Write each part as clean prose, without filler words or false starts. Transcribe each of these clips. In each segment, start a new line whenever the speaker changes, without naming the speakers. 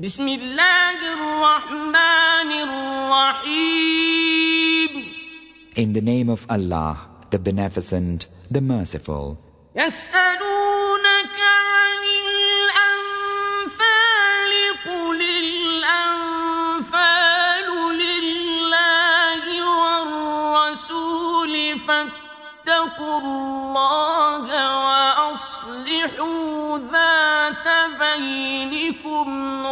بسم الله الرحمن الرحيم.
In the name of Allah, the Beneficent, the Merciful.
يسألونك عن الأنفال قل الأنفال لله والرسول فاتقوا الله وأصلحوا ذات بينكم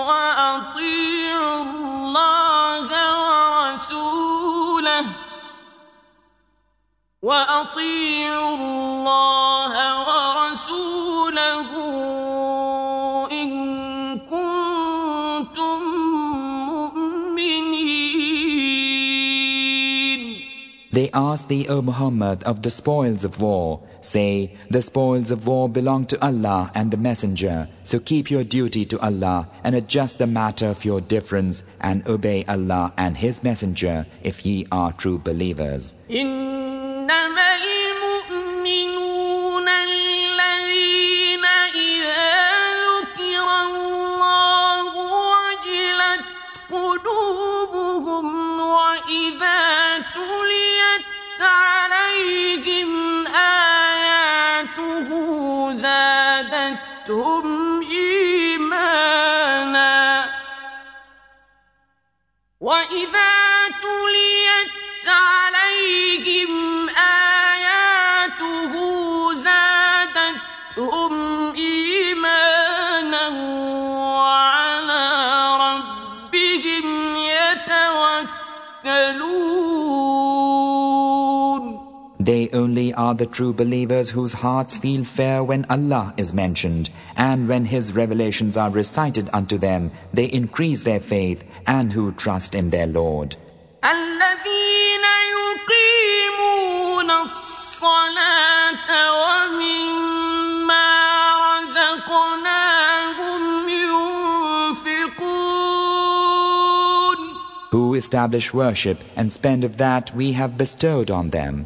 وأطيعوا الله ورسوله إن كنتم مؤمنين.
They ask thee, O Muhammad, of the spoils of war. Say, the spoils of war belong to Allah and the Messenger. So keep your duty to Allah and adjust the matter of your difference and obey Allah and His Messenger if ye are true believers.
إنما المؤمنون الذين إذا ذكر الله وجلت قلوبهم وإذا تليت عليهم آياته زادتهم إيمانا وإذا تليت عليهم آياته زادتهم إيمانا وعلى ربهم يتوكلون.
They only are the true believers whose hearts feel fear when Allah is mentioned, and when His revelations are recited unto them, they increase their faith, and who trust in their Lord.
الذين يقيمون الصلاة ومما رزقناهم ينفقون.
Who establish worship and spend of that we have bestowed on them.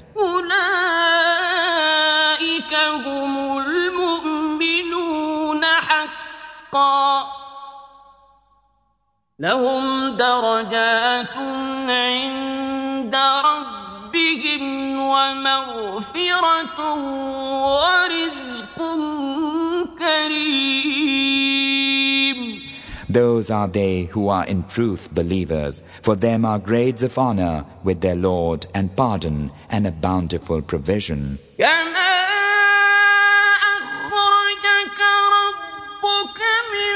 أولئك هم المؤمنون حقا لهم درجات عند ربهم ومغفرة ورزق كريم.
Those are they who are in truth believers. For them are grades of honor with their Lord and pardon and a bountiful provision.
كما أخرجك ربك من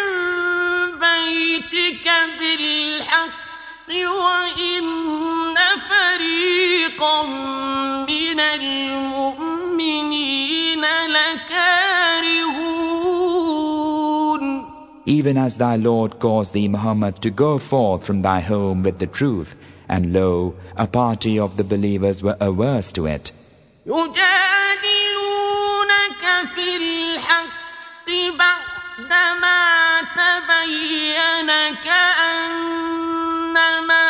بيتك بالحق وإن فريقا من المؤمنين لكارهون.
Even as thy Lord caused thee, Muhammad, to go forth from thy home with the truth, and lo, a party of the believers were averse to it.
يجادلونك في الحق بعدما تبين كأنما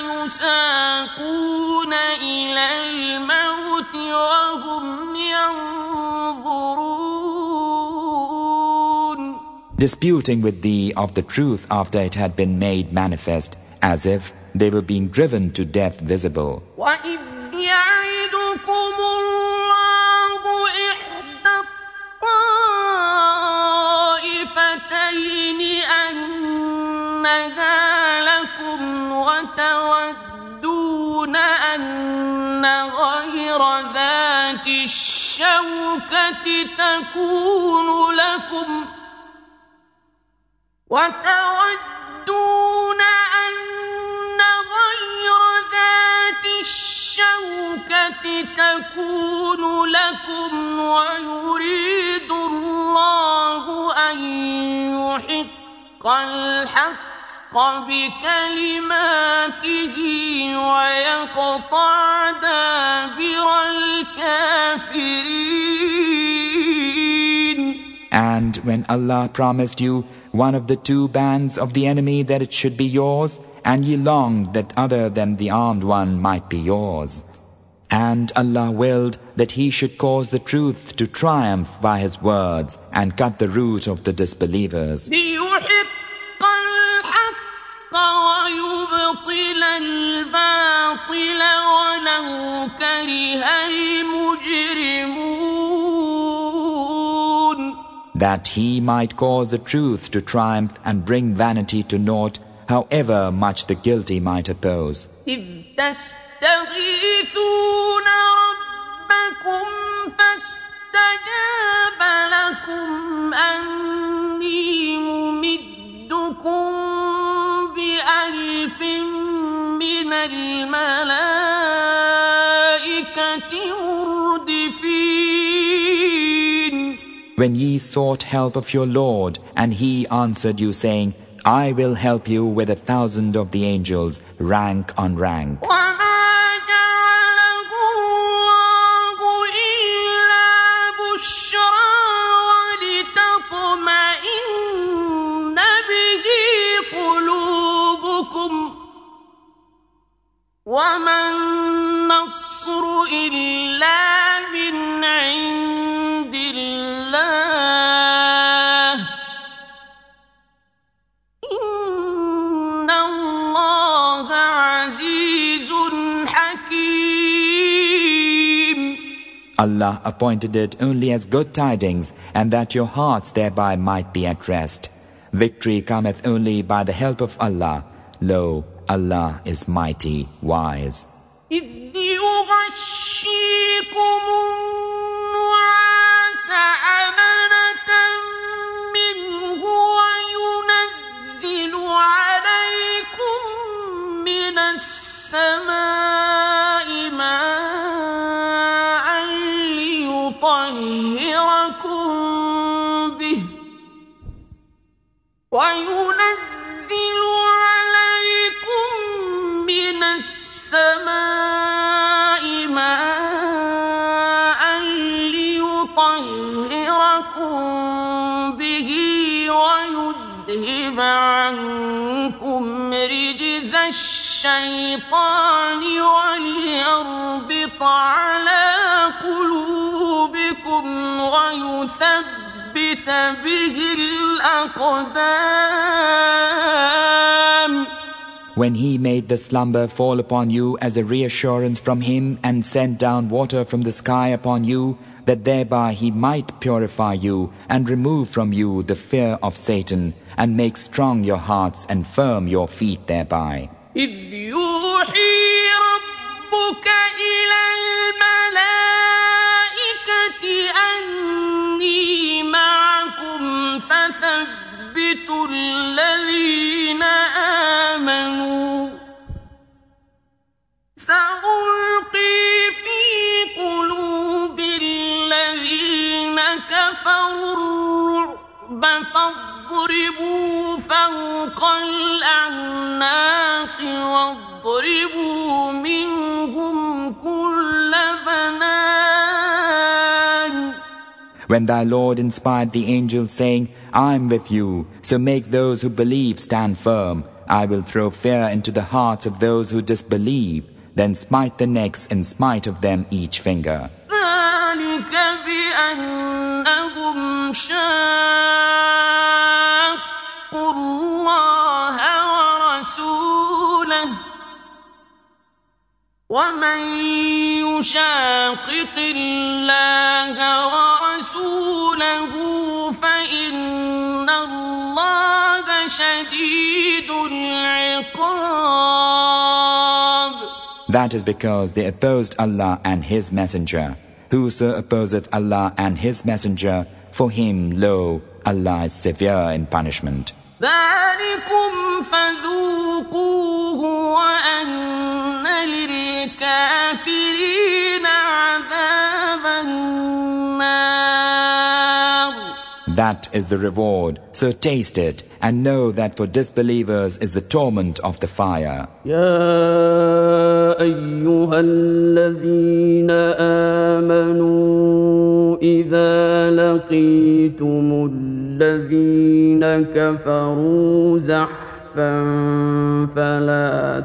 يساقون إلى الموت وهم ينظرون.
Disputing with thee of the truth after it had been made manifest, as if they were being driven to death visible.
وَإِذْ يَعِدُكُمُ اللَّهُ إِحْدَى الطَّائِفَتَيْنِ أَنَّهَا لَكُمْ وَتَوَدُّونَ أَنَّ غَيْرَ ذَاتِ الشَّوْكَةِ تَكُونُ لكم ويريد الله أن يحق الحق بكلماته ويقطع دابر الكافرين.
And when Allah promised you one of the two bands of the enemy that it should be yours, and ye longed that other than the armed one might be yours. And Allah willed that He should cause the truth to triumph by His words and cut the root of the disbelievers.
ليحق الحق ويبطل الباطل ولو كره المجرمون.
That he might cause the truth to triumph and bring vanity to naught, however much the guilty might oppose.
إذ تستغيثون ربكم فاستجاب لكم أني ممدكم ب1000 من الملائكة مردفين.
When ye sought help of your Lord, and he answered you, saying, I will help you with 1,000 of the angels, rank on rank.
وما النصر إلا من عند الله إن الله عزيز حكيم.
Allah appointed it only as good tidings, and that your hearts thereby might be at rest. Victory cometh only by the help of Allah. Lo, Allah is mighty, wise.
إذ يغشيكم النعاس أمنة منه وينزل عليكم من السماء ماء ليطهركم به وينزل عليكم من السماء ماء ليطهركم به ويذهب عنكم رجز الشيطان وليربط على قلوبكم ويثبت به الأقدام.
When he made the slumber fall upon you as a reassurance from him, and sent down water from the sky upon you, that thereby he might purify you and remove from you the fear of Satan, and make strong your hearts and firm your feet thereby.
إذ يوحي ربك إلى الملائكة أني معكم فثبتوا الذين آمنوا سألقي في قلوب الذين كفروا الرعب فاضربوا فوق الأعناق واضربوا منهم كل بنان.
When thy Lord inspired the angels, saying, I am with you, so make those who believe stand firm. I will throw fear into the hearts of those who disbelieve, then smite the necks and smite of them each finger.
ذلك بأنهم شاقوا الله ورسوله ومن يشاقق الله ورسوله فإن الله شديد العقاب.
That is because they opposed Allah and His Messenger. Whoso opposeth Allah and His Messenger, for him, lo, Allah is severe in punishment.
ذلكم فذوقوه وأن للكافرين عذاب النار.
That is the reward, so taste it, and know that for disbelievers is the torment of the fire.
يا أيها الذين آمنوا إذا لقيتم الذين كفروا زحفا فلا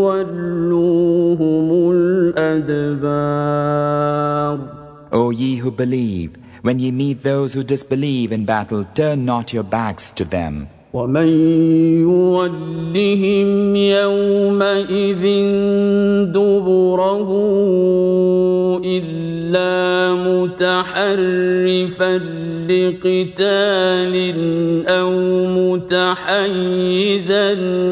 تولوهم الأدبار.
O ye who believe, when ye meet those who disbelieve in battle, turn not your backs to them.
ومن يولهم يومئذ دبره إلا متحرفا لقتال أو متحيزا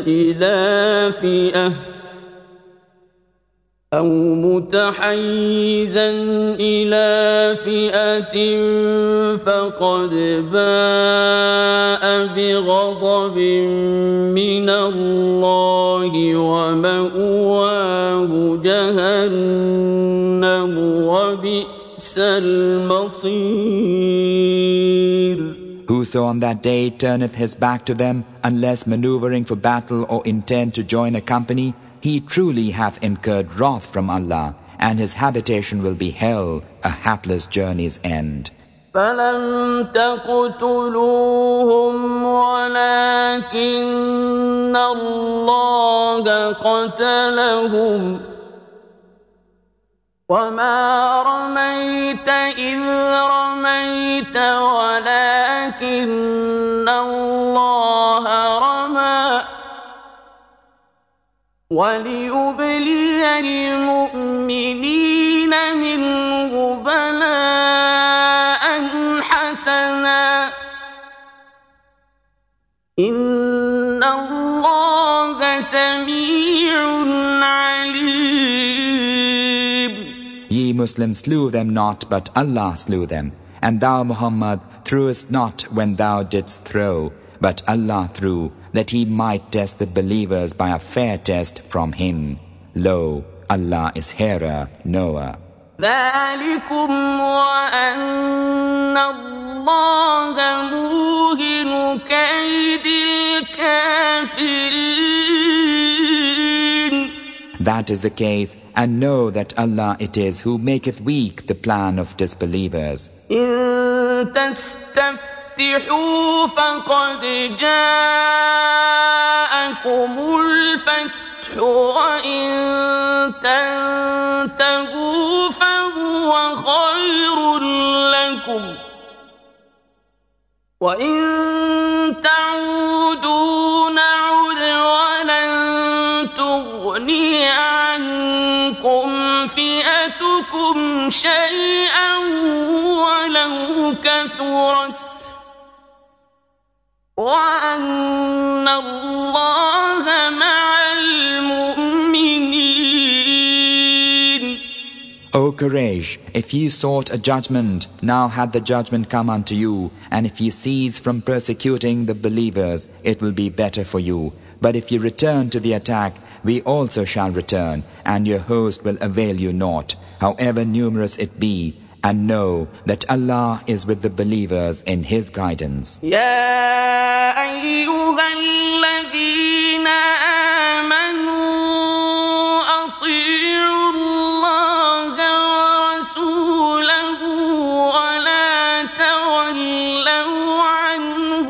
إلى فئة فقد باء بغضب من الله ومأواه جهنم وبئس المصير.
Whoso on that day turneth his back to them, unless maneuvering for battle or intent to join a company, he truly hath incurred wrath from Allah, and his habitation will be hell, a hapless journey's end.
فلم تقتلوهم ولكن الله قتلهم وما رميت إذ رميت ولكن الله رمى وليبلي المؤمنين منه بلاء حسنا إن الله سميع عليم.
Ye Muslims slew them not, but Allah slew them. And thou, Muhammad, threwest not when thou didst throw, but Allah threw, that He might test the believers by a fair test from Him. Lo, Allah is hearer, knower.
ذلكم وأن الله موهن كيد الكافرين.
That is the case, and know that Allah it is who maketh weak the plan of disbelievers.
إن تستفتحوا فقد جاءكم الفتح وإن تنتهوا فهو خير لكم وإن تعودوا نعد ولن تغني عنكم فئتكم شيئا ولو كثرت وأن الله مع المؤمنين.
O Quraysh, if ye sought a judgment, now had the judgment come unto you, and if ye cease from persecuting the believers, it will be better for you. But if ye return to the attack, we also shall return, and your host will avail you naught, however numerous it be, and know that Allah is with the believers in His guidance.
يا أيها الذين آمنوا أطيعوا الله ورسوله ولا تولوا عنه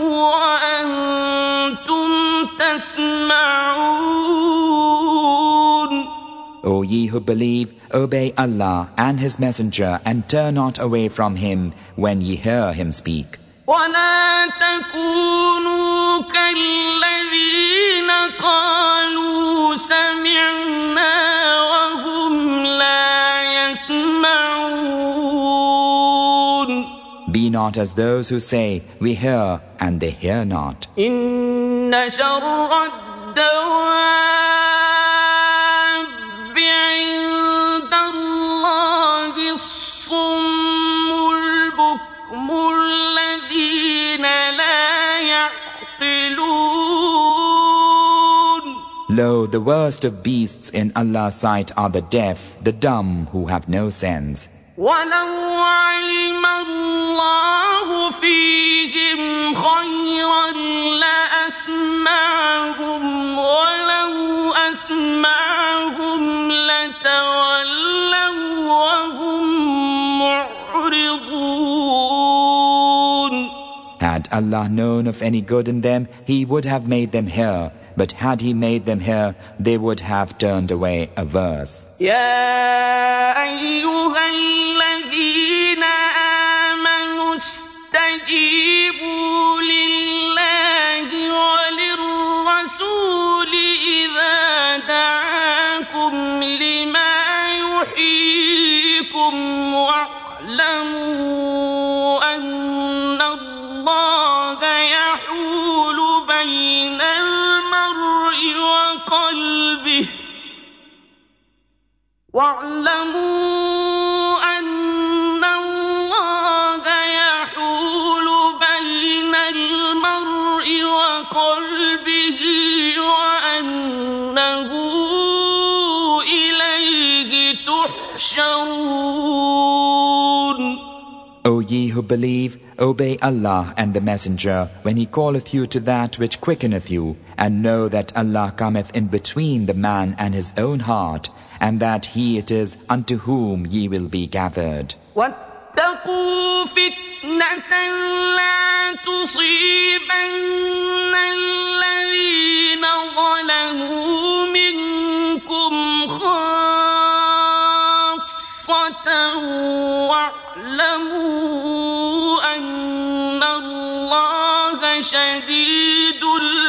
وأنتم تسمعون.
O ye who believe, obey Allah and His Messenger, and turn not away from Him when ye hear Him speak.
ولا تكونوا كالذين قالوا سمعنا وهم لا يسمعون.
Be not as those who say, we hear, and they hear not.
إن شر الدواب عند الله الصم البكم الذين لا يعقلون.
Lo, the worst of beasts in Allah's sight are the deaf, the dumb, who have no sense.
ولو علم الله فيهم خيرا لأسمعهم ولو أسمعهم لتولوا وهم معرضون.
Had Allah known of any good in them, He would have made them hear. But had He made them hear, they would have turned away averse.
يا أيها الذين آمنوا استجيبوا لله إذا دعاكم لما يحييكم واعلموا أن الله يحول بين المرء وقلبه وأنه إليه تحشرون.
O ye who believe, obey Allah and the Messenger when He calleth you to that which quickeneth you, and know that Allah cometh in between the man and his own heart, and that He it is unto whom ye will be gathered.
واتقوا فتنة لا تصيبن الذين ظلموا منكم خاصة واعلموا أن الله شديد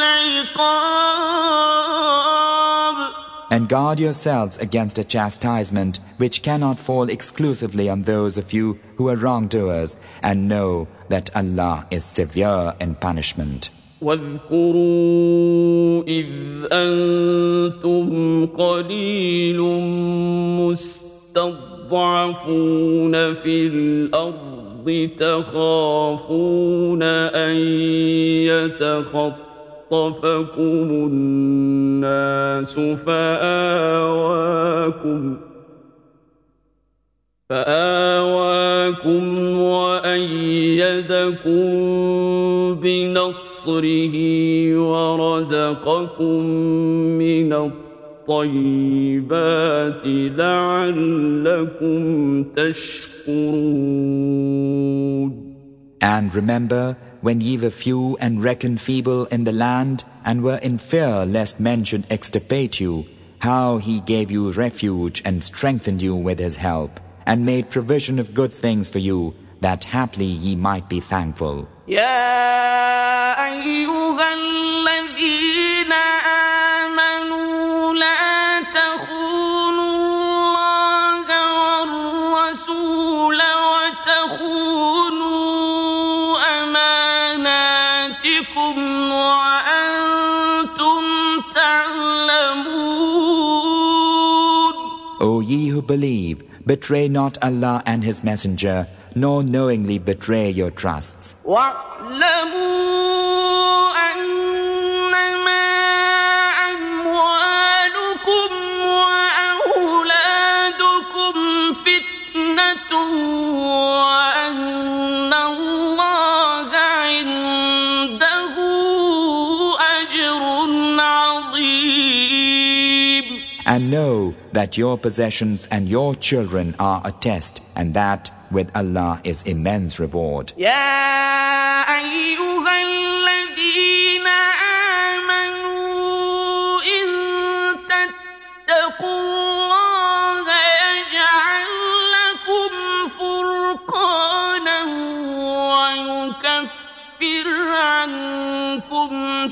العقاب.
And guard yourselves against a chastisement which cannot fall exclusively on those of you who are wrongdoers, and know that Allah is severe in punishment.
واذكروا إذ أنتم قليل مستضعفون في الأرض تخافون أن يتخطفكم الناس فآواكم وأيدكم بنصره ورزقكم من الطيبات لعلكم تشكرون.
And remember when ye were few and reckoned feeble in the land, and were in fear lest men should extirpate you, how He gave you refuge and strengthened you with His help, and made provision of good things for you, that haply ye might be thankful.
يا أيها الذين آمنوا لا تخونوا الله والرسول وتخونوا أماناتكم وأنتم تعلمون.
O ye who believe, betray not Allah and His Messenger, nor knowingly betray your trusts.
واعلموا أنما أموالكم وأولادكم فتنة وأن الله عنده أجر عظيم.
And know that your possessions and your children are a test, and that with Allah is immense reward.
يا أيها الذين آمنوا إن تتقوا الله يجعل لكم فرقانا ويكفر عنكم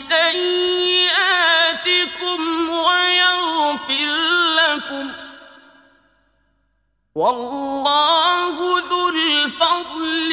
سيئاتكم ويغفر لكم والله ذو الفضل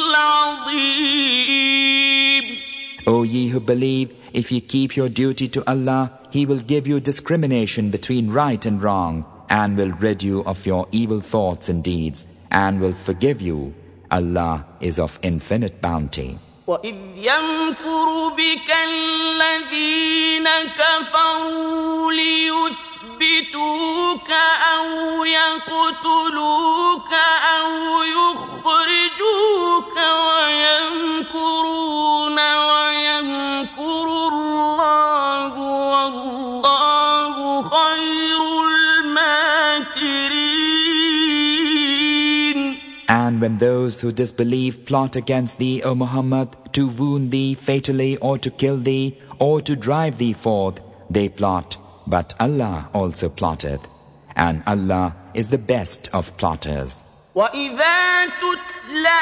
العظيم.
O ye who believe, if ye keep your duty to Allah, He will give you discrimination between right and wrong, and will rid you of your evil thoughts and deeds, and will forgive you. Allah is of infinite bounty.
وَإِذْ يَمْكُرُ بِكَ الَّذِينَ كَفَرُوا لِيُثْبِتُوكَ أَوْ يَقْتُلُوكَ أَوْ يُخْرِجُوكَ وَيَمْكُرُونَ وَيَمْكُرُ اللَّهُ وَاللَّهُ خَيْرُ الْمَاكِرِينَ.
And when those who disbelieve plot against thee, O Muhammad, to wound thee fatally, or to kill thee, or to drive thee forth, they plot, but Allah also plotteth, and Allah is the best of plotters.
وَإِذَا تُتْلَى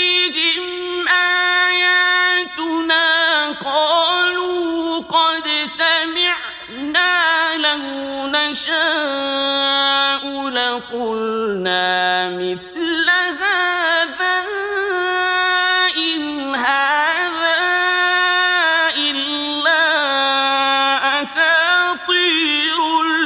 عَلَيْهِمْ آيَاتُنَا قَالُوا قَدْ سمعنا لو نشاء لقلنا مثل هذا إن هذا إلا أساطير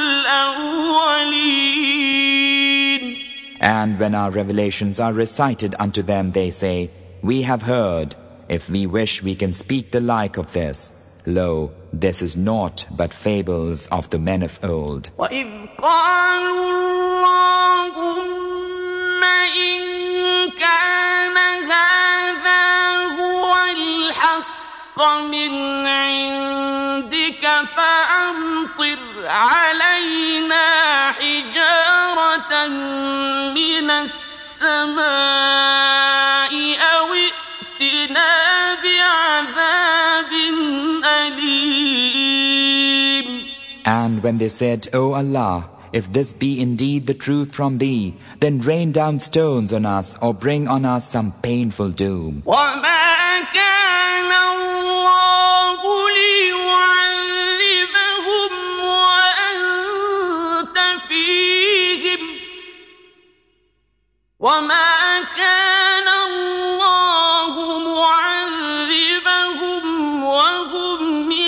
الأولين.
And when our revelations are recited unto them, they say, We have heard. If we wish, we can speak the like of this. Lo, this is naught but fables of the men of old.
وَإِذْ قَالُوا اللَّهُمَّ إِن كَانَ هَذَا هُوَ الْحَقَّ مِنْ عِندِكَ فَأَمْطِرْ عَلَيْنَا حِجَارَةً مِنَ السَّمَاءِ أَوْ ائْتِنَا بِعَذَابٍ أَلِيمٍ.
And when they said, O Allah, if this be indeed the truth from thee, then rain down stones on us or bring on us some painful doom.
وَمَا كَانَ اللَّهُ لِيُعَذِّبَهُمْ وَأَنْتَ فِيهِمْ وَمَا كَانَ اللَّهُ مُعَذِّبَهُمْ وَهُمْ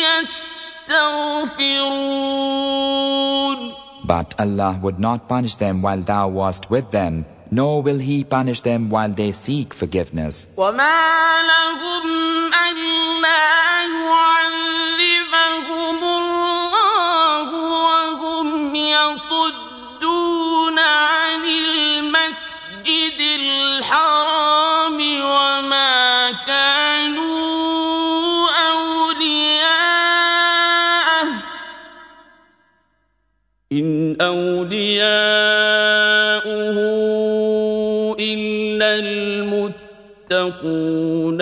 يَسْتَغْفِرُونَ.
But Allah would not punish them while thou wast with them, nor will He punish them while they seek forgiveness.
وَمَا لَهُمْ أَلَّا يُعَذِّبَهُمُ اللَّهُ وَهُمْ يَصُدُّونَ عَنِ الْمَسْجِدِ الْحَرَامِ وَمَا كَانُوا أَوْلِيَاءَهُ إِنْ أَوْلِيَاؤُهُ إِلَّا الْمُتَّقُونَ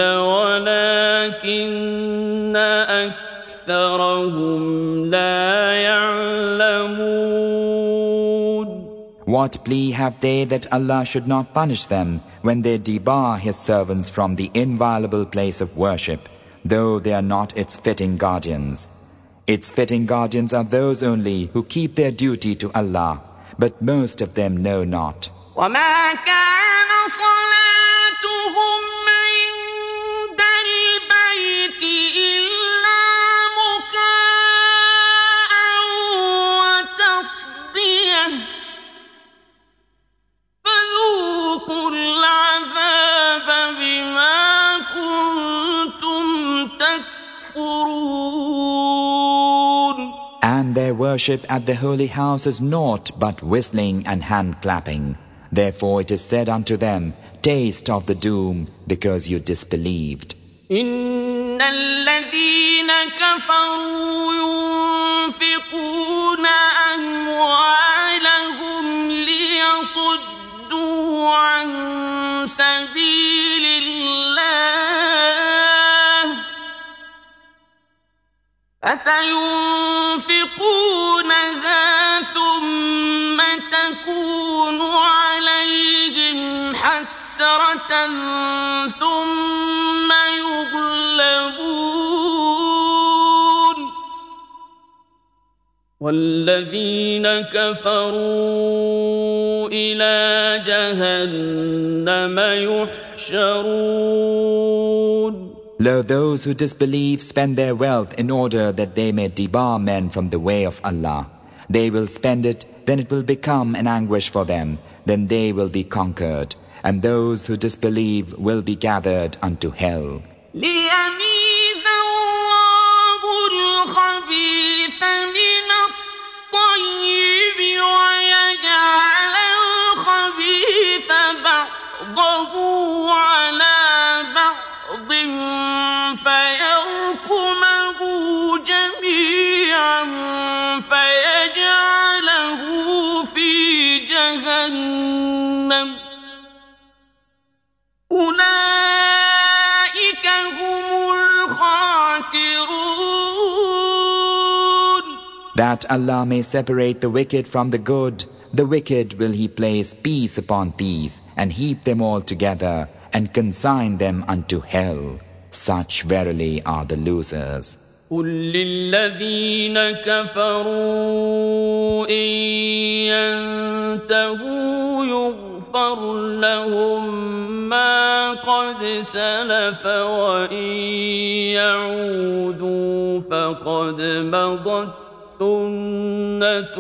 وَلَكِنَّ أَكْثَرَهُمْ لَا يَعْلَمُونَ.
What plea have they that Allah should not punish them when they debar His servants from the inviolable place of worship, though they are not its fitting guardians? Its fitting guardians are those only who keep their duty to Allah, but most of them know not.
وَمَا كَانَ صَلَاتُهُمْ عِندَ الْبَيْتِ إِلَّا مُكَاءً وَتَصْدِيَةً فَذُوقُوا الْعَذَابَ بِمَا كُنتُمْ تَكْفُرُونَ.
And their worship at the holy house is naught but whistling and hand-clapping. Therefore it is said unto them, Taste of the doom, because you disbelieved.
إِنَّ الَّذِينَ كَفَرُوا يُنْفِقُونَ أَمْوَالَهُمْ لِيَصُدُّوا عَنْ سَبِيلِ اللَّهِ فَسَيُنْفِقُونَهَا ثُمَّ تَكُونُ عَلَيْهِمْ حَسْرَةً ثُمَّ يُغْلَبُونَ وَالَّذِينَ كَفَرُوا إِلَى جَهَنَّمَ يُحْشَرُونَ.
Lo, those who disbelieve spend their wealth in order that they may debar men from the way of Allah. They will spend it, then it will become an anguish for them, then they will be conquered, and those who disbelieve will be gathered unto hell.
لِيَمِيزَ اللَّهُ الْخَبِيثَ مِنَ الطَّيِّبِ وَيَجْعَلَ الْخَبِيثَ بَعْضَهُ عَلَى بَعْضٍ فَيَرْكُمَهُ جَمِيعًا فَيَجْعَلَهُ فِي جَهَنَّمَ أُولَئِكَ هُمُ الْخَاسِرُونَ.
That Allah may separate the wicked from the good, the wicked will He place peace upon these, and heap them all together, and consign them unto hell. Such verily are the losers.
قل للذين كفروا إن ينتهوا يغفر لهم ما قد سلف وإن يعودوا فقد مضت سنة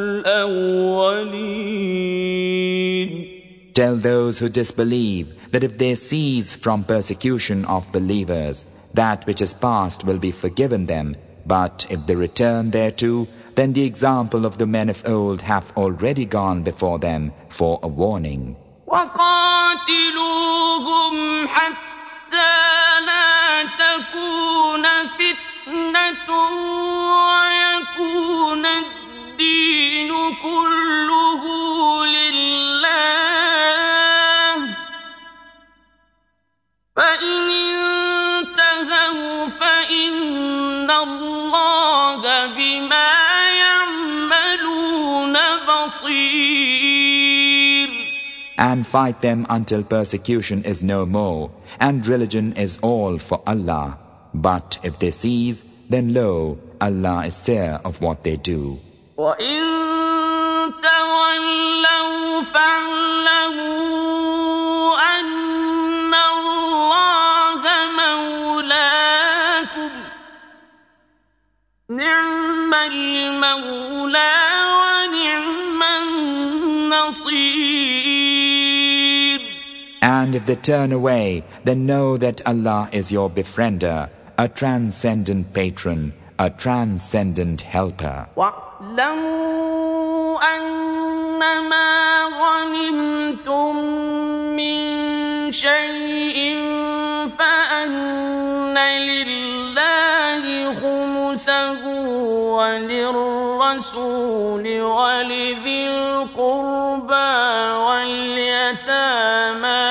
الأولين.
Tell those who disbelieve that if they cease from persecution of believers, that which is past will be forgiven them, but if they return thereto, then the example of the men of old hath already gone before them for a warning.
وقاتلوهم حتى لا تكون فتنة ويكون الدين كله لله فإن انتهوا فإن الله بما يعملون بصير.
And fight them until persecution is no more, and religion is all for Allah. But if they cease, then lo, Allah is seer of what they do.
وَإِن تَوَلَّوْا فَاعْلَمُوا أَنَّ اللَّهَ مَوْلَاكُمْ نِعْمَ الْمَوْلَى وَنِعْمَ النَّصِيرُ.
And if they turn away, then know that Allah is your befriender, a transcendent patron, a transcendent helper.
وَاعْلَمُوا أَنَّمَا غَنِمْتُم مِّن شَيْءٍ فَأَنَّ لِلَّهِ خُمُسَهُ وَلِلرَّسُولِ وَلِذِي الْقُرْبَى وَالْيَتَامَى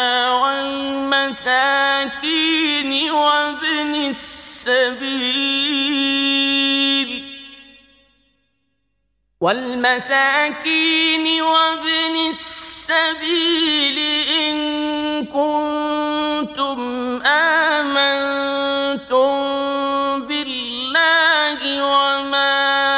وَالْمَسَاكِينِ وَابْنِ السَّبِيلِ إِن كُنتُمْ آمَنتُم بِاللَّهِ وَمَا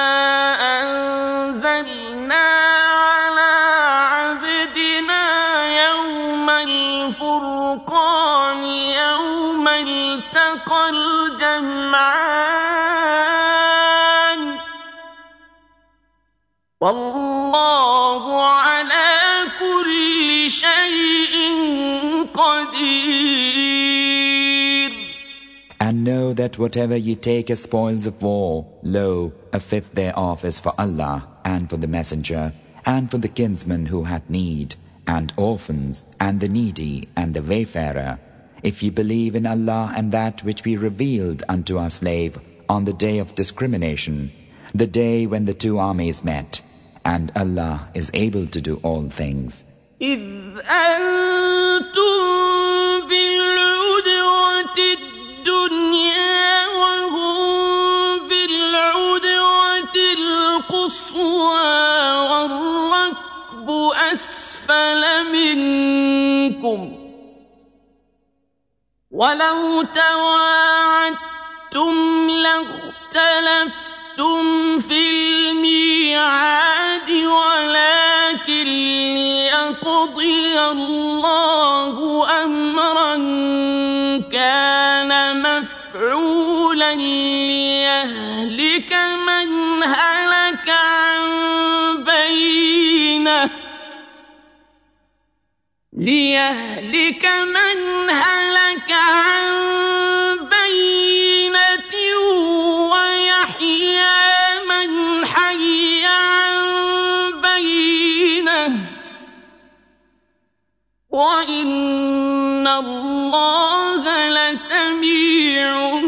أَنزَلْنَا عَلَىٰ عَبْدِنَا يَوْمَ الْفُرْقَانِ يَوْمَ الْتَقَى الْجَمْعَانِ وَاللَّهُ عَلَىٰ كُلِّ شَيْءٍ قَدِيرٌ.
And know that whatever ye take as spoils of war, lo, a fifth thereof is for Allah, and for the messenger, and for the kinsman who hath need, and orphans, and the needy, and the wayfarer, if ye believe in Allah and that which we revealed unto our slave on the day of discrimination, the day when the two armies met, and Allah is able to do all things.
إِذْ أَنْتُمْ بِالْعُدْوَةِ الدُّنْيَا وَهُمْ بِالْعُدْوَةِ الْقُصْوَى وَالرَّكْبُ أَسْفَلَ مِنْكُمْ وَلَوْ تَوَاعَدتُّمْ لَاخْتَلَفْتُمْ فِي الْمِيعَادِ وَلَكِنْ لِيَقْضِيَ اللَّهُ أَمْرًا كَانَ مَفْعُولًا لِيَهْلِكَ مَنْ هَلَكَ عن بَيِّنَةٍ وَيَحْيَىٰ مَنْ حَيَّ عَن بَيِّنَةٍ وَإِنَّ اللَّهَ لَسَمِيعٌ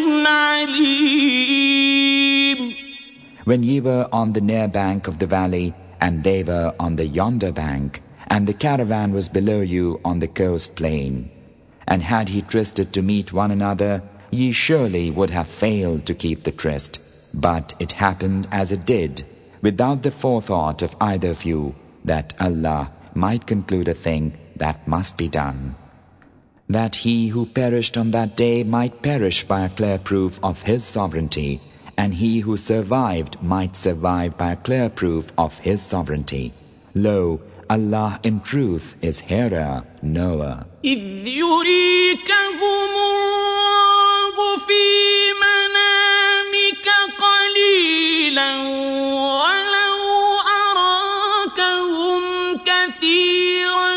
عَلِيمٌ.
When ye were on the near bank of the valley, and they were on the yonder bank, and the caravan was below you on the coast plain, and had ye trysted to meet one another, ye surely would have failed to keep the tryst. But it happened as it did, without the forethought of either of you, that Allah might conclude a thing that must be done, that he who perished on that day might perish by a clear proof of his sovereignty, and he who survived might survive by a clear proof of his sovereignty. Lo, Allah in truth is hearer, knower.
إذ يريكهم الله في منامك قليلا ولو أراكهم كثيرا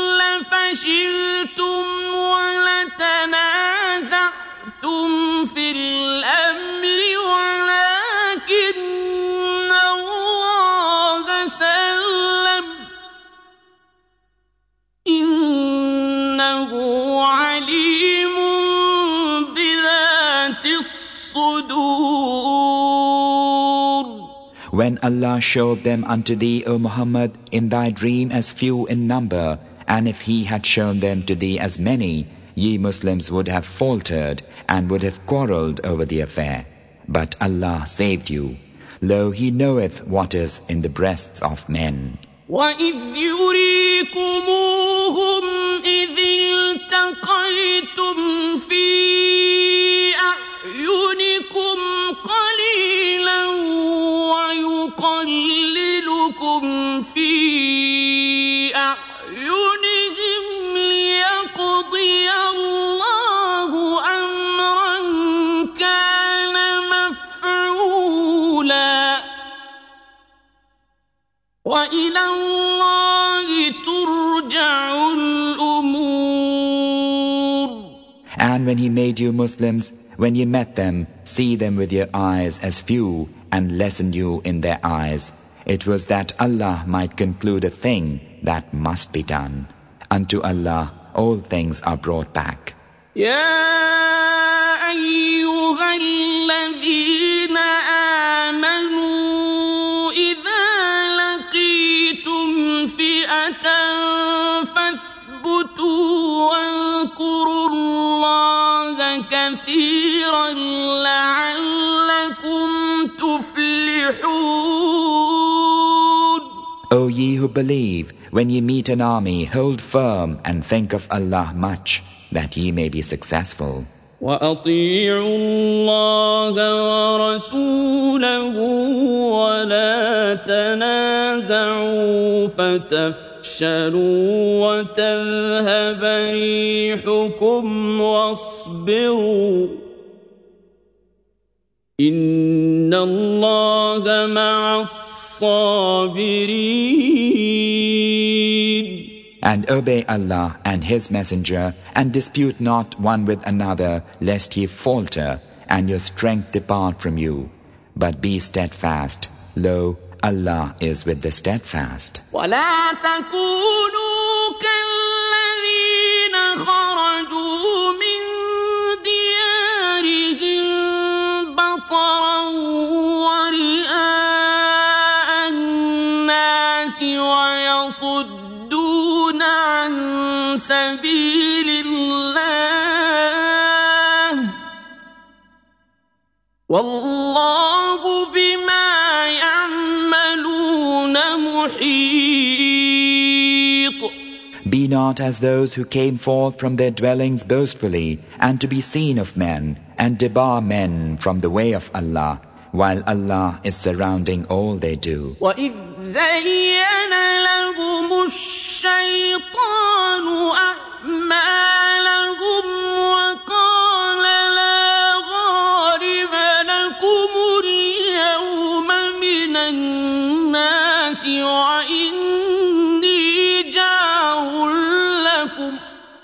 لفشلتم ولتنازعتم في الأمر ولكن الله سلم إنه عليم بذات الصدور.
When Allah showed them unto thee, O Muhammad, in thy dream as few in number, and if He had shown them to thee as many, ye Muslims would have faltered and would have quarrelled over the affair. But Allah saved you. Lo, He knoweth what is in the breasts of men.
وَإِذْ يُرِيكُمُوهُمْ إِذِ الْتَقَيْتُمْ فِي أَعْيُنِكُمْ قَلِيلًا وَيُقَلِّلُكُمْ فِي أَعْيُنِهِمْ لِيَقْضِيَ اللَّهُ أَمْرًا كَانَ مَفْعُولًا وَإِلَى اللَّهِ تُرْجَعُ الْأُمُورُ.
And when He made you Muslims, when ye met them, see them with your eyes as few, and lessen you in their eyes. It was that Allah might conclude a thing that must be done. Unto Allah all things are brought back.
يا أيها الذين آمنوا إذا لقيتم فئة فاثبتوا واذكروا الله كثيرا لعلكم تفلحون.
O ye who believe, when ye meet an army, hold firm and think of Allah much, that ye may be successful.
وأطيعوا الله ورسوله ولا تنازعوا فتفشلوا وتذهب ريحكم واصبروا إن الله مع الصابرين.
And obey Allah and His Messenger, and dispute not one with another, lest ye falter, and your strength depart from you. But be steadfast. Lo, Allah is with the steadfast.
ولا تكونوا كالذين خرجوا من ديارهم بطرا ورئاء الناس ويصدون عن سبيل الله والله بما يعملون محيط.
Be not as those who came forth from their dwellings boastfully, and to be seen of men, and debar men from the way of Allah, while Allah is surrounding all they do.
وَإِذْ زَيَّنَ لَهُمُ الشَّيْطَانُ أَعْمَالَهُمْ وَقَالَ لَا غَالِبَ لَكُمُ الْيَوْمَ مِنَ النَّاسِ وَإِنِّي جَارٌ لَكُمْ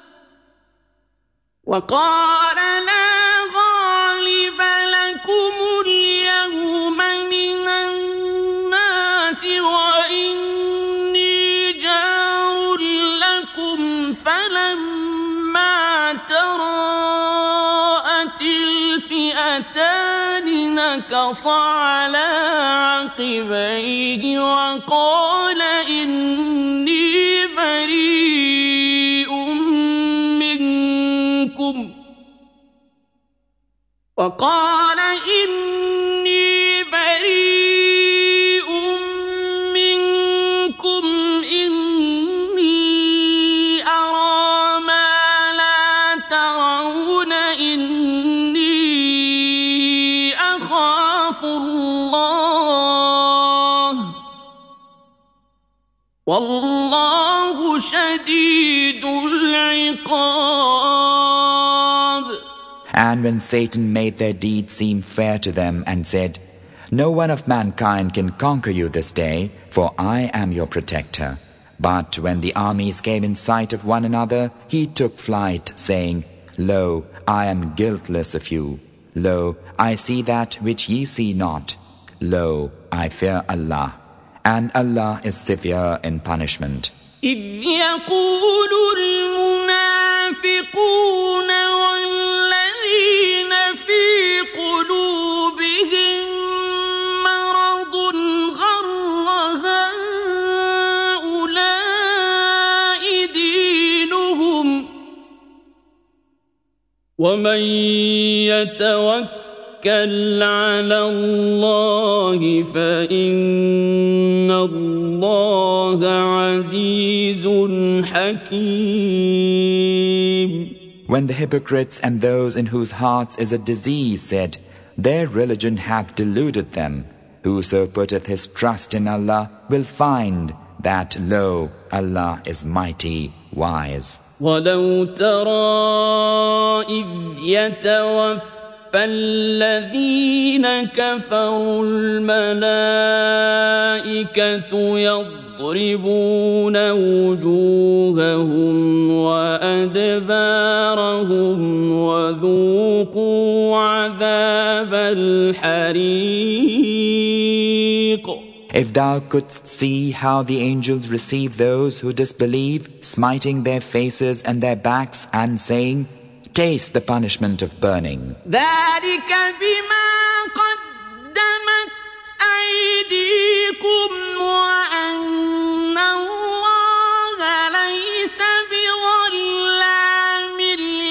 وَقَالَ لَا غَالِبَ لَكُمُ الْيَوْمَ مِنَ النَّاسِ وَإِنِّي جَارٌ لَكُمْ فَلَمَّا تَرَاءَتِ الْفِئَتَانِ نَكَصَ عَلَى عَقِبَيْهِ وَقَالَ إِنِّي بريء منكم إني أرى ما لا ترون إني أخاف والله شديد العقاب.
And when Satan made their deeds seem fair to them and said, "No one of mankind can conquer you this day, for I am your protector." But when the armies came in sight of one another, he took flight, saying, "Lo, I am guiltless of you. Lo, I see that which ye see not. Lo, I fear Allah. And Allah is severe in punishment."
إذ يقول المنافقون والذين في قلوبهم مرض غر هؤلاء دينهم ومن يتوكل على الله فإن الله عزيز حكيم.
When the hypocrites and those in whose hearts is a disease said, "Their religion hath deluded them. Whoso putteth his trust in Allah will find that, lo, Allah is mighty, wise."
ولو ترى إذ يتوفى فالذين كفروا الملائكة يضربون وجوههم وأدبارهم وذوقوا عذاب الحريق.
If thou couldst see how the angels receive those who disbelieve, smiting their faces and their backs and saying, "Taste the punishment of burning."
ذلك بما قدمت أيديكم وأن الله ليس بظلام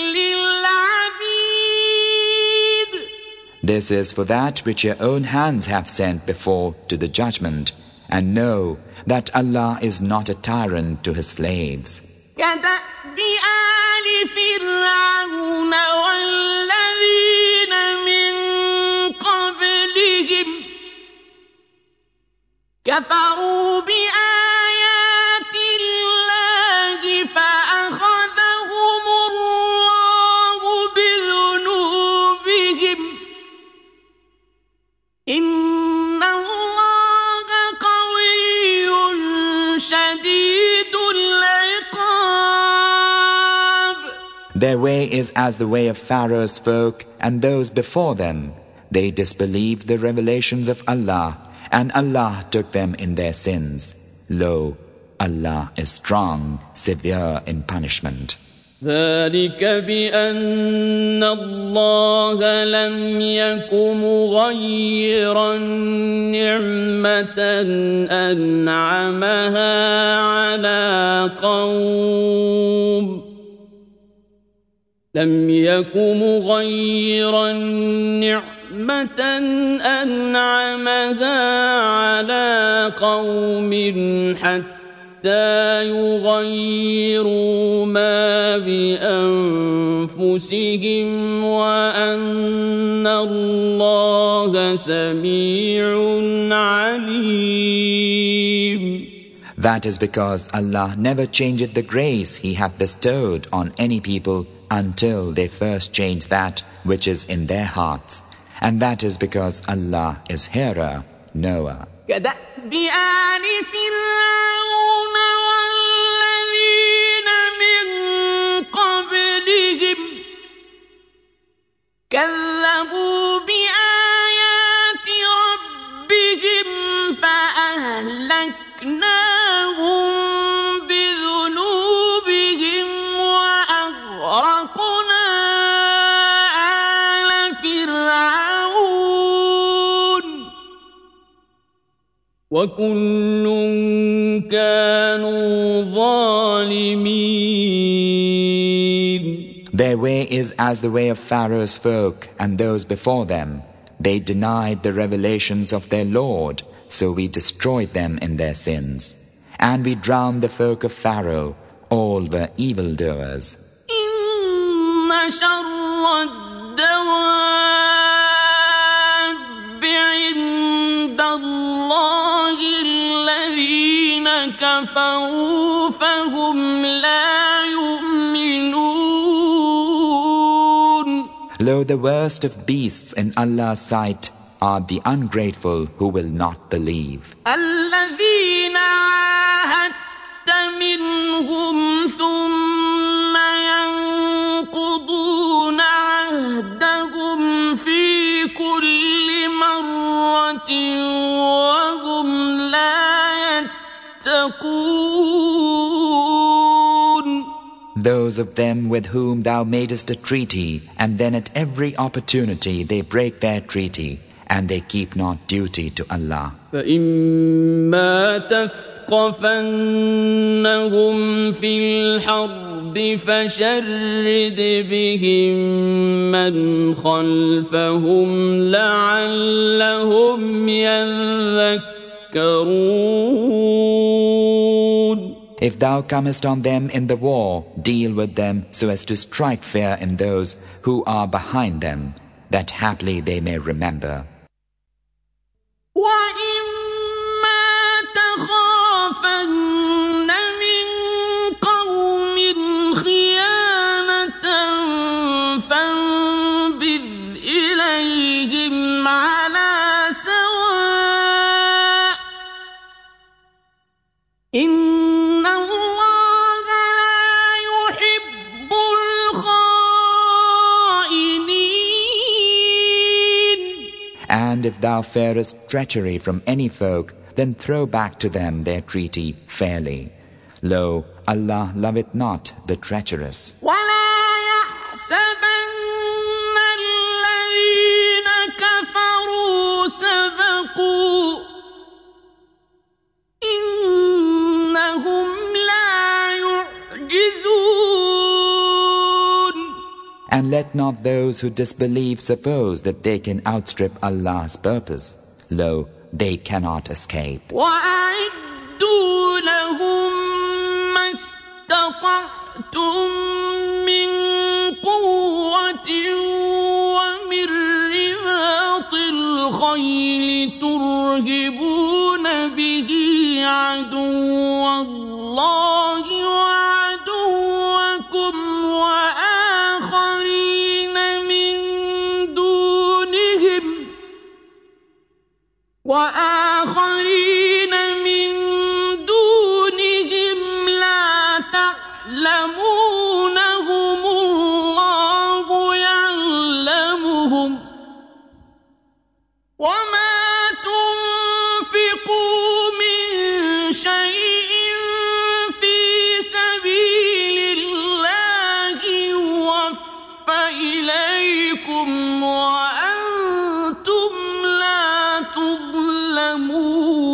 للعبيد.
This is for that which your own hands have sent before to the judgment, and know that Allah is not a tyrant to His slaves.
كدأب آل فرعون والذين من قبلهم كفروا بآيات الله فأخذهم الله بذنوبهم إن الله قوي شديد العقاب.
Their way is as the way of Pharaoh's folk and those before them. They disbelieved the revelations of Allah, and Allah took them in their sins. Lo, Allah is strong, severe in punishment.
ذلك بأن الله لم يك مغيرا نعمة أنعمها على قوم لم يك مغيرا نعمة أنعمها على قوم حتى يغيروا ما بأنفسهم وأن الله سميع عليم.
That is because Allah never changeth the grace He hath bestowed on any people until they first change that which is in their hearts. And that is because Allah is hearer, knower.
كدأب آل فرعون والذين من قبلهم كذبوا بآيات ربهم فأهلكناهم بذنوبهم وأغرقنا آل فرعون وكل كانوا ظالمين.
Their way is as the way of Pharaoh's folk and those before them. They denied the revelations of their Lord, so we destroyed them in their sins. And we drowned the folk of Pharaoh, all were evildoers.
إن شر الدواب عند الله الذين كفروا فهم لا يؤمنون.
Lo, the worst of beasts in Allah's sight are the ungrateful who will not believe.
الذين عاهدت منهم ثم ينقضون عهدهم في كل مرة وهم لا يتقون.
Those of them with whom thou madest a treaty, and then at every opportunity they break their treaty, and they keep not duty to Allah.
فإما تثقفنهم في الحرب فشرد بهم من خلفهم لعلهم يذكرون.
If thou comest on them in the war, deal with them so as to strike fear in those who are behind them, that haply they may remember.
وَإِمَّا تَخَافَنَّ مِنْ قَوْمٍ خِيَانَةً فَانبِذْ إِلَيْهِمْ عَلَى سَوَاءٍ إِنَّ اللَّهَ لَا يُحِبُّ الْخَائِنِينَ.
And if thou fearest treachery from any folk, then throw back to them their treaty fairly. Lo, Allah loveth not the treacherous.
ولا يحسبن الذين كفروا سبقوا إنهم لا يعجزون.
And let not those who disbelieve suppose that they can outstrip Allah's purpose. Lo, they cannot escape.
وأعدوا لهم ما استطعتم من قوة ومن رباط الخيل ترهبون به عدو الله وعدوكم وآخرين من دونهم لا تعلمونهم الله يعلمهم وما تنفقوا من شيء في سبيل الله يوفى إليكم وأنتم لا تظلمون.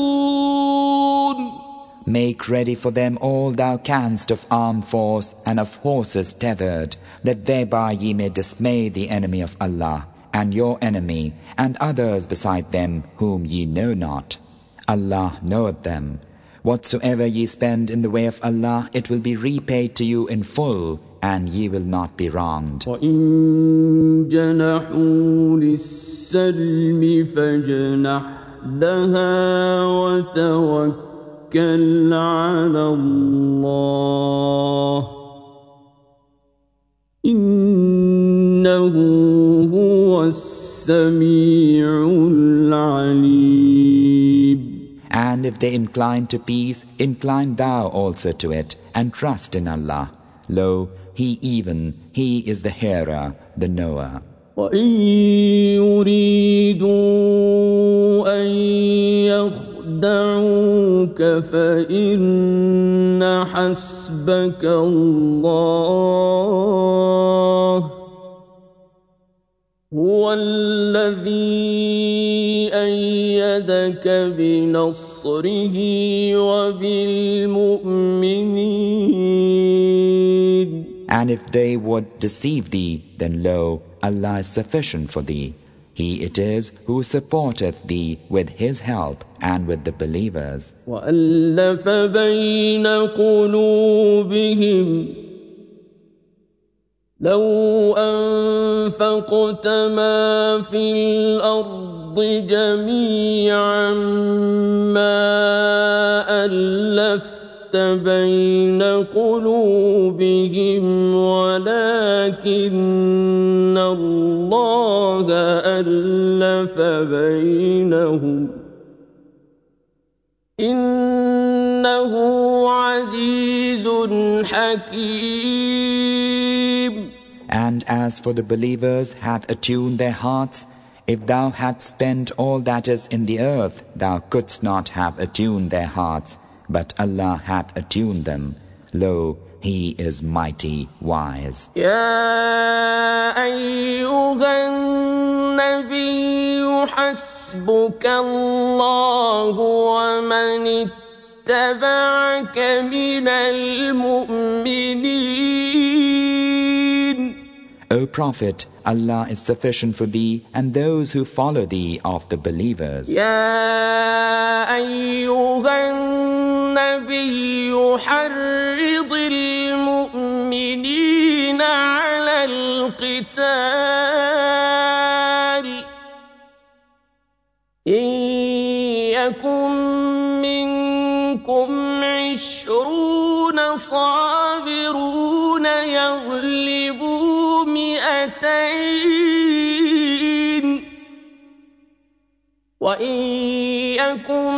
Make ready for them all thou canst of armed force and of horses tethered, that thereby ye may dismay the enemy of Allah, and your enemy, and others beside them whom ye know not. Allah knoweth them. Whatsoever ye spend in the way of Allah, it will be repaid to you in full, and ye will not be wronged.
وَإِن جَنَحُوا لِلسَّلْمِ فَاجْنَحْ لَهَا وَتَوَكَّلْ عَلَى اللَّهِ إِنَّهُ هُوَ السَّمِيعُ الْعَلِيمُ.
And if they incline to peace, incline thou also to it, and trust in Allah. Lo, He is the hearer, the knower.
وَإِن يُرِيدُوا أَن يَخْدَعُوكَ فَإِنَّ حَسْبَكَ اللَّهُ هُوَ الَّذِي أَيَّدَكَ بِنَصْرِهِ وَبِالْمُؤْمِنِينَ.
And if they would deceive thee, then lo, Allah is sufficient for thee. He it is who supporteth thee with His help and with the believers.
وَأَلَّفَ بَيْنَ قُلُوبِهِمْ لَوْ أَنفَقْتَ مَا فِي الْأَرْضِ جَمِيعًا مَا أَلَّفْتَ بين قلوبهم ولكن الله ألف بينهم إنه عزيز حكيم.
And as for the believers hath attuned their hearts, if thou hadst spent all that is in the earth, thou couldst not have attuned their hearts, but Allah hath attuned them. Lo, He is mighty wise.
يا أيها النبي حسبك الله ومن اتبعك من المؤمنين.
O Prophet, Allah is sufficient for thee and those who follow thee of the believers.
يا أيها النبي حرض المؤمنين على القتال إن يكن منكم 20 صابرون يغلبوا 200 وإن يكن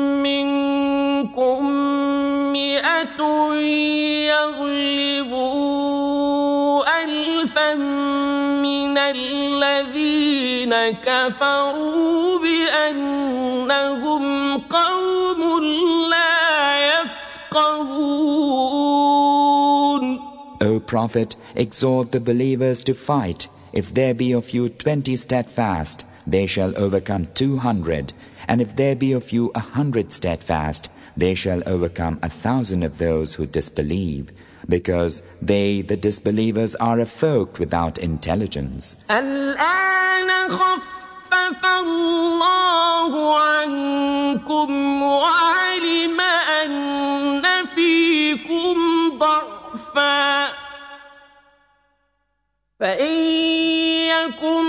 منكم 100 يغلبوا 1000 من الذين كفروا بأنهم قوم لا يفقهون.
O Prophet, exhort the believers to fight. If there be of you 20 steadfast, they shall overcome 200. And if there be of you 100 steadfast, they shall overcome 1,000 of those who disbelieve. Because they, the disbelievers, are a folk without intelligence.
الآن خفف الله عنكم وعلم أن فيكم ضعفا فإن يكن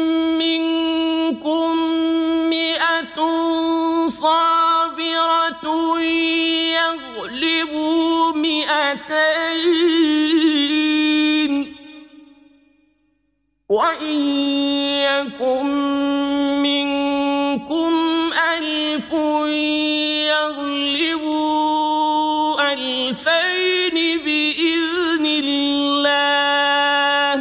منكم 100 صابرة يغلبوا 200 وإن يكن منكم 1000 يغلبوا 2000 بإذن الله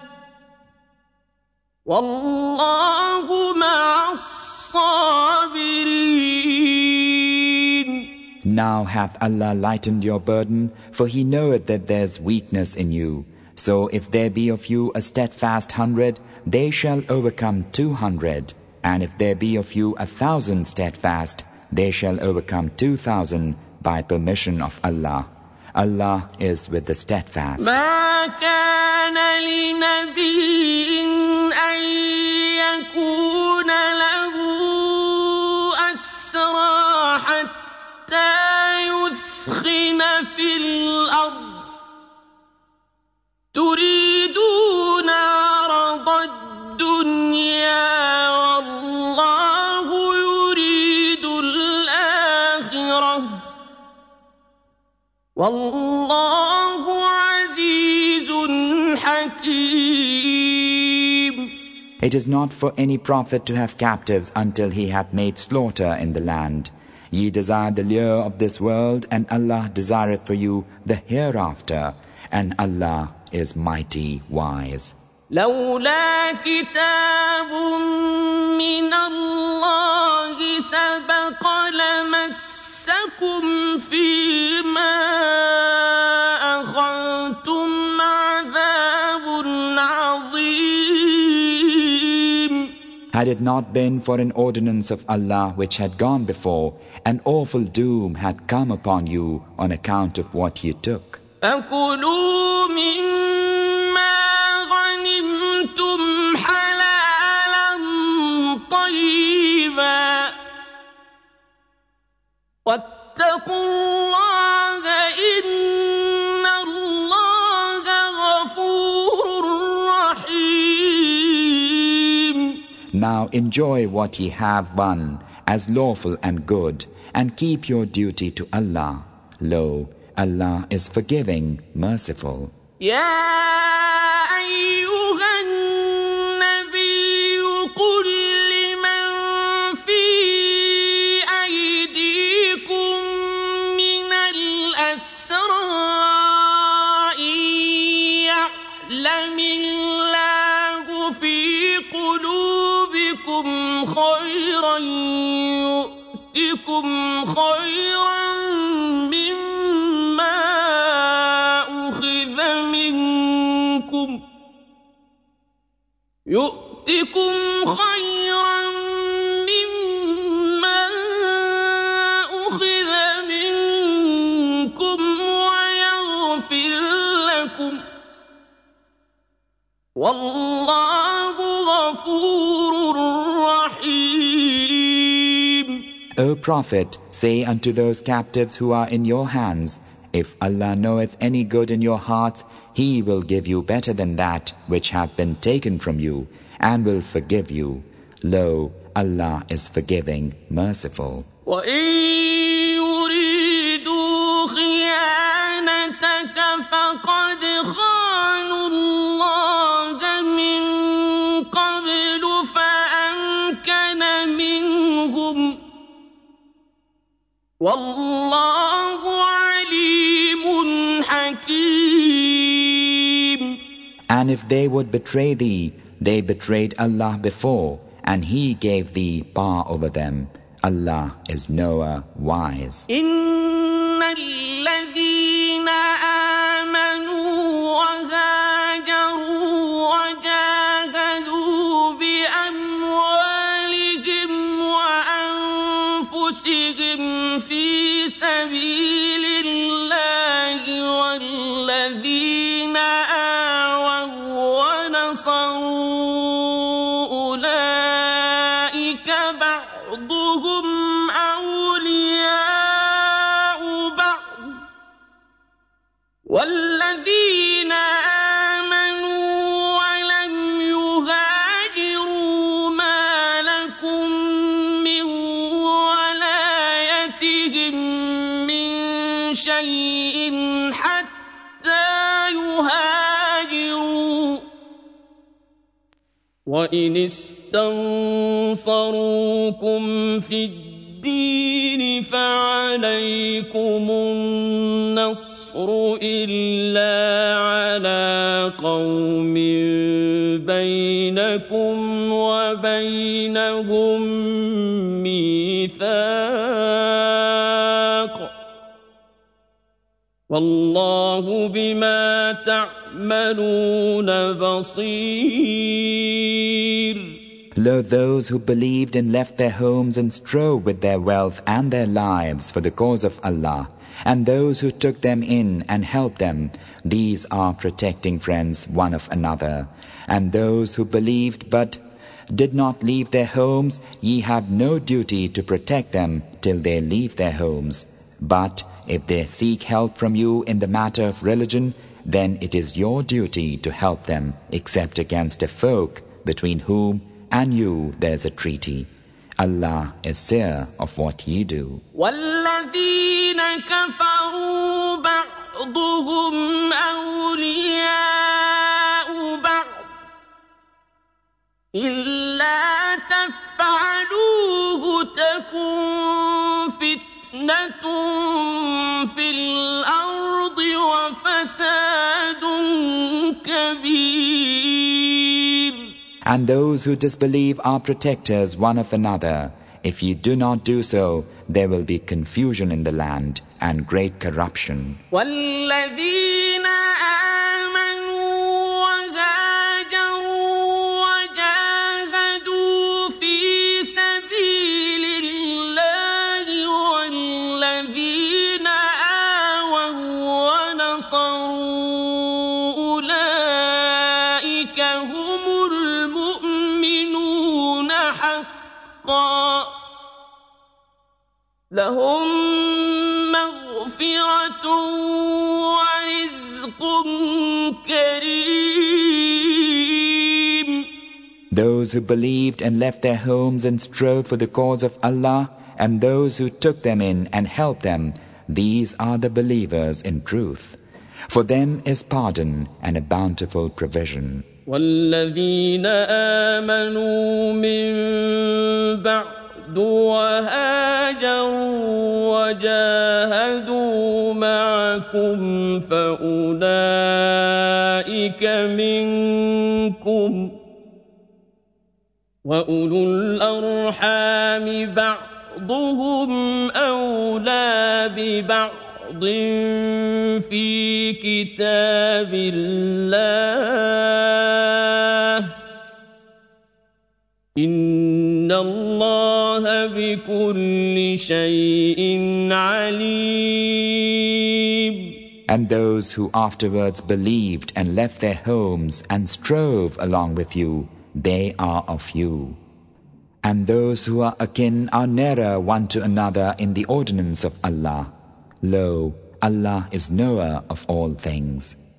والله مع الصابرين.
Now hath Allah lightened your burden, for He knoweth that there's weakness in you. So if there be of you a steadfast 100, they shall overcome 200. And if there be of you 1,000 steadfast, they shall overcome 2,000 by permission of Allah. Allah is with the steadfast.
ما كان لنبي أن يكون له أسرى حتى يثخن في الأرض تريدون عرض الدنيا والله يريد الآخرة والله عزيز حكيم.
It is not for any prophet to have captives until he hath made slaughter in the land. Ye desire the lure of this world, and Allah desireth for you the hereafter, and Allah is mighty wise.
لولا كتاب من الله سبق لمسكم فيما أخذتم عذاب عظيم.
Had it not been for an ordinance of Allah which had gone before, an awful doom had come upon you on account of what you took.
فكلوا مما غنمتم حلالا طيبا واتقوا الله إن الله غفور رحيم.
Now enjoy what ye have won as lawful and good, and keep your duty to Allah. Lo, Allah is forgiving, merciful.
يا أيها النبي قل لمن في أيديكم من الأسرى إن يعلم الله في قلوبكم خيرا يؤتكم خيرا مما أخذ منكم ويغفر لكم والله غفور رحيم.
O Prophet, say unto those captives who are in your hands, if Allah knoweth any good in your hearts, He will give you better than that which hath been taken from you, and will forgive you. Lo, Allah is forgiving, merciful.
وَإِن يُرِيدُوا خِيَانَتَكَ فَقَدْ خَانُوا اللَّهَ مِن قَبْلُ فَأَمْكَنَ مِنْهُمْ وَاللَّهُ عَلِيمٌ حَكِيمٌ.
And if they would betray thee, they betrayed Allah before, and He gave thee power over them. Allah is knower, wise.
إن الذين آمنوا وهاجروا وجاهدوا بأموالهم وأنفسهم في سبيل الله والذين آووا ونصروا أولئك بعضهم أولياء بعض والذين آمنوا ولم يهاجروا ما لكم من ولايتهم من شيء حتى يهاجروا وإن استنصروكم في الدين فعليكم النصر إلا على قوم بينكم وبينهم ميثاق والله بما تعملون بصير.
Lo, those who believed and left their homes and strove with their wealth and their lives for the cause of Allah, and those who took them in and helped them, these are protecting friends one of another. And those who believed but did not leave their homes, ye have no duty to protect them till they leave their homes. But if they seek help from you in the matter of religion, then it is your duty to help them, except against a folk between whom and you there is a treaty. Allah is seer of what ye do.
والذين كفروا بعضهم أولياء بعض إلا تفعلوه تكن فتنة في الأرض وفساد كبير.
And those who disbelieve are protectors one of another. If you do not do so, there will be confusion in the land and great corruption.
والذين آمنوا وهاجروا وجاهدوا في سبيل الله والذين آووا ونصروا أولئك هم المؤمنون حقا لهم مغفرة ورزق كريم.
Those who believed and left their homes and strove for the cause of Allah, and those who took them in and helped them, these are the believers in truth. For them is pardon and a bountiful provision.
والذين آمنوا من بعد وهاجروا وجاهدوا معكم فأولئك منكم وأولو الأرحام بعضهم أولى ببعض في كتاب الله إن الله بكل شيء عليم.
And those who afterwards believed and left their homes and strove along with you, they are of you. And those who are akin are nearer one to another in the ordinance of Allah. Lo, Allah is knower of all things.